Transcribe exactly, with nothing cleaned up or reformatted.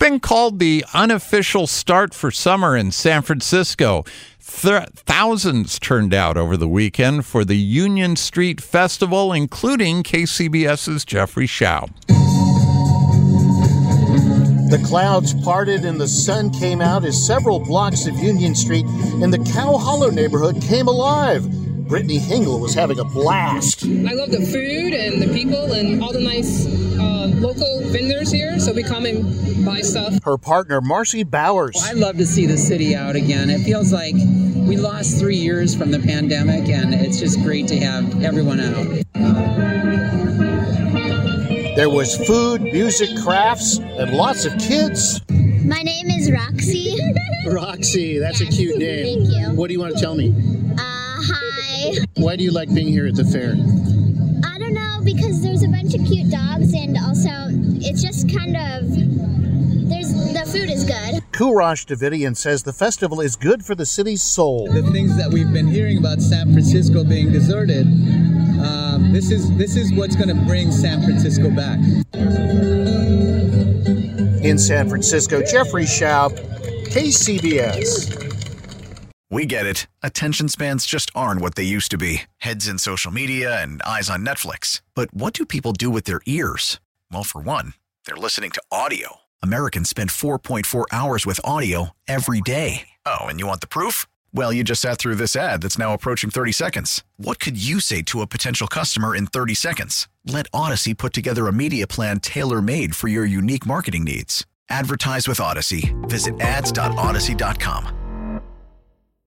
been called the unofficial start for summer in San Francisco. Th- thousands turned out over the weekend for the Union Street Festival, including K C B S's Jeffrey Schaub. The clouds parted and the sun came out as several blocks of Union Street in the Cow Hollow neighborhood came alive. Brittany Hingle was having a blast. I love the food and the people and all the nice uh, local vendors here, so we come and buy stuff. Her partner, Marcy Bowers. Well, I love to see the city out again. It feels like we lost three years from the pandemic, and it's just great to have everyone out. There was food, music, crafts, and lots of kids. My name is Roxy. Roxy, that's Yes, a cute name. thank you. What do you want to tell me? Uh, hi. Why do you like being here at the fair? I don't know, because there's a bunch of cute dogs, and also it's just kind of, there's the food is good. Courage Davidian says the festival is good for the city's soul. The things that we've been hearing about San Francisco being deserted, um, this is this is what's going to bring San Francisco back. In San Francisco, Jeffrey Schaub, K C B S. We get it. Attention spans just aren't what they used to be. Heads in social media and eyes on Netflix. But what do people do with their ears? Well, for one, they're listening to audio. Americans spend four point four hours with audio every day. Oh, and you want the proof? Well, you just sat through this ad that's now approaching thirty seconds. What could you say to a potential customer in thirty seconds? Let Odyssey put together a media plan tailor-made for your unique marketing needs. Advertise with Odyssey. Visit ads dot odyssey dot com.